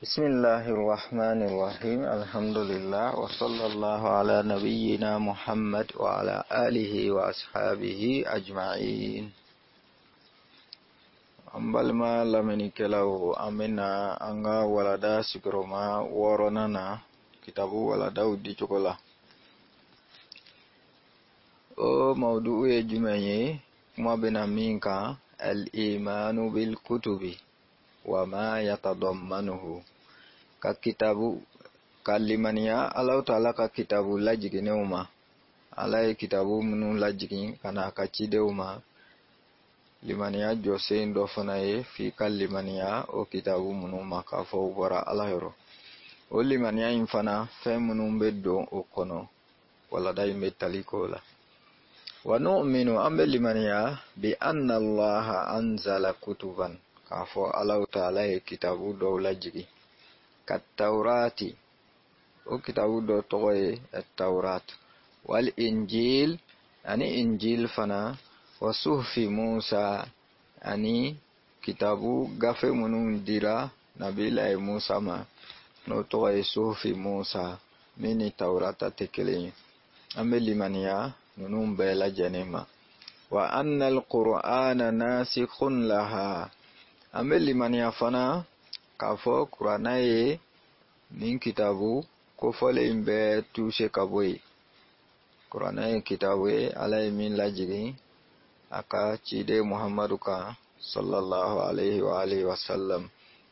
Bismillahirrahmanirrahim. Alhamdulillah wa sallallahu ala nabiyyina Muhammad wa ala alihi wa ashabihi ajma'in. Ambalma lamini kelawo amina anga walada sikroma woronana kitabu walada udi chokola. O maudu'u ye jumenye kuma bena minka al-imanu bil kutubi wa ma yatadammanuhu. Ka kitabu kalimaniya Allah Ta'ala ka kitabu lajigine uma alai kitabu munu lajigin kana ka cide uma limaniya jose ndo fana ye fi kalimaniya o kitabu munu maka fo bora alahero o limaniya infana fe munu beddo o kono wala dai metaliko la wa nu'minu ambe limaniya bi anna Allah anzala kutuban ka fo Allah Ta'ala ye kitabu do lajigi Taurati o kitabu do toye at-Taurat wal Injil ani Injil fana wa suhfi Musa ani kitabu gafe munun dira nabila Musa ma no toye suhfi Musa mini Taurata tekele ameli mania nunun bela janema wa anna al-Qur'ana nasikhun laha ameli mania fana kafo Qur'ana ye nin kitabu ko fole imbe tushe kaboy Qur'ana ye kitabu ye alay min lajigi aka cide Muhammadu ka sallallahu alaihi wa alihi wasallam.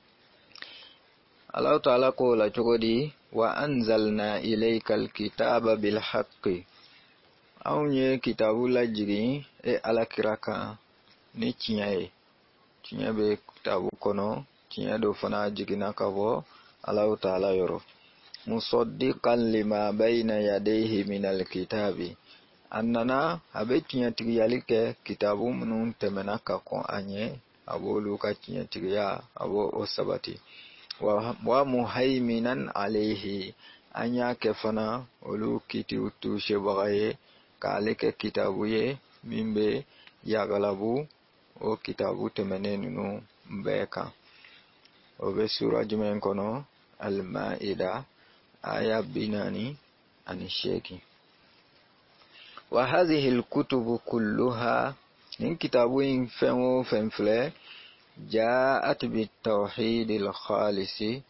Allah Ta'ala ko la chogodi wa anzalna ilaykal kitaba bil haqqi awnye kitabu lajigi e alakiraka ni cinyaye cinyabe kitabu kono cinya do fana jigina kabo Allah Ta'ala yoro musaddiqan lima bayna yadayhi minal kitabi annana abetinya tigiyalike kitabu munun temenaka ko anye abolu ka cinya tigiya abo osabati wa muhaiminan alayhi anya kefana olu kiti utushe bagaye kalike kitabu ye mimbe yagalabu o kitabu temenenu mbeka obe sura jumen kono al-Maida aya binani anisheki wa hadhihi al-kutubu kulluha min kitabun fenwo fenfle ja'at bit-tauhid al-khalis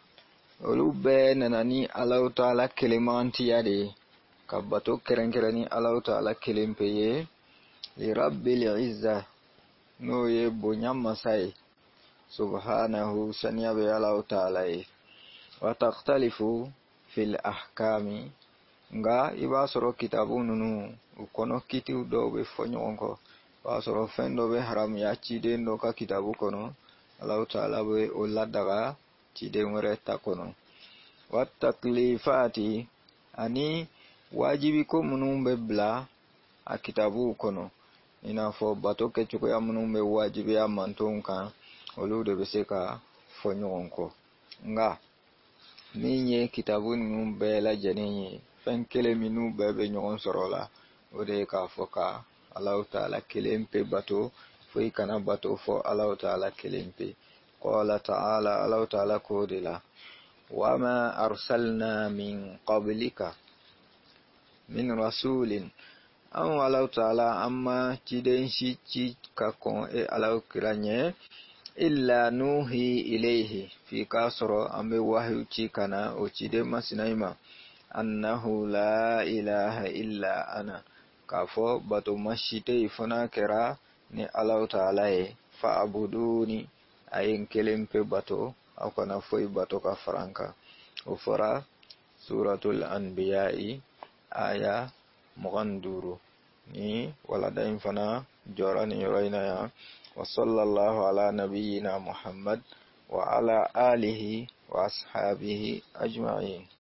ulube nanani Allah Ta'ala kelimanti yade kabato kerenkerani Allah Ta'ala kelimpeye li rabbil izza no ye bonyama sai subhanahu saniyabe Allah Ta'ala wa taqtalifu fil ahkami nga iba soro kitabu nunu ukono kiti do be fonyonko ba soro fendo be haram ya cide ndo ka kitabu kono Allah Ta'ala be oladaga cide ngoreta kono wa taklifati ani wajibi ko munumbe bla a kitabu kono ina fo batoke chuko ya munumbe wajibi ya mantonka olude beseka fonyonko nga minye kitabu nunu bela janenye fenkele minu bebe nyon sorola ode ka foka Allah Ta'ala kelempe bato foi kana bato fo Allah Ta'ala kelempe qala ta'ala Allah Ta'ala kodila wama arsalna min qablika min rasulin an Allah Ta'ala amma ciden shi ci kakon e Allah kiranye illa nuhi ilayhi fi kasro ambe wahyu cikana o cide masinaima annahu la ilaha illa ana kafo bato mashite ifuna kera ni Allah Ta'ala e fa abuduni ayin kelempe bato akona foi bato ka franka ufara suratul anbiya'i aya muganduru ni walada infana jorani yoraina ya wa sallallahu ala nabiyyina Muhammad wa ala alihi wa ashabihi ajma'in.